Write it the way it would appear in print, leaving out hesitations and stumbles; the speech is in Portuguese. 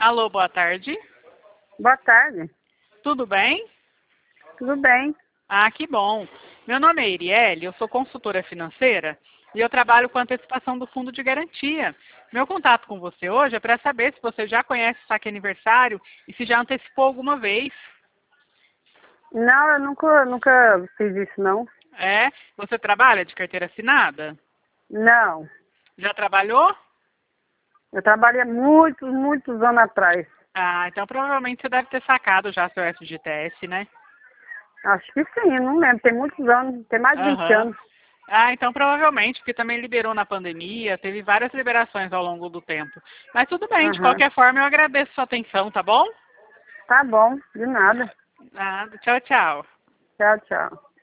Alô, boa tarde. Boa tarde. Tudo bem? Tudo bem? Ah, que bom. Meu nome é Iriele, eu sou consultora financeira e eu trabalho com antecipação do fundo de garantia. Meu contato com você hoje é para saber se você já conhece o saque aniversário e se já antecipou alguma vez. Não, eu nunca fiz isso, não. É? Você trabalha de carteira assinada? Não. Já trabalhou? Eu trabalhei muitos anos atrás. Ah, então provavelmente você deve ter sacado já seu FGTS, né? Acho que sim, eu não lembro. Tem muitos anos, tem mais de 20 Aham. anos. Ah, então provavelmente, porque também liberou na pandemia, teve várias liberações ao longo do tempo. Mas tudo bem, de Aham. qualquer forma eu agradeço sua atenção, tá bom? Tá bom, de nada. Nada. Tchau, tchau. Tchau, tchau.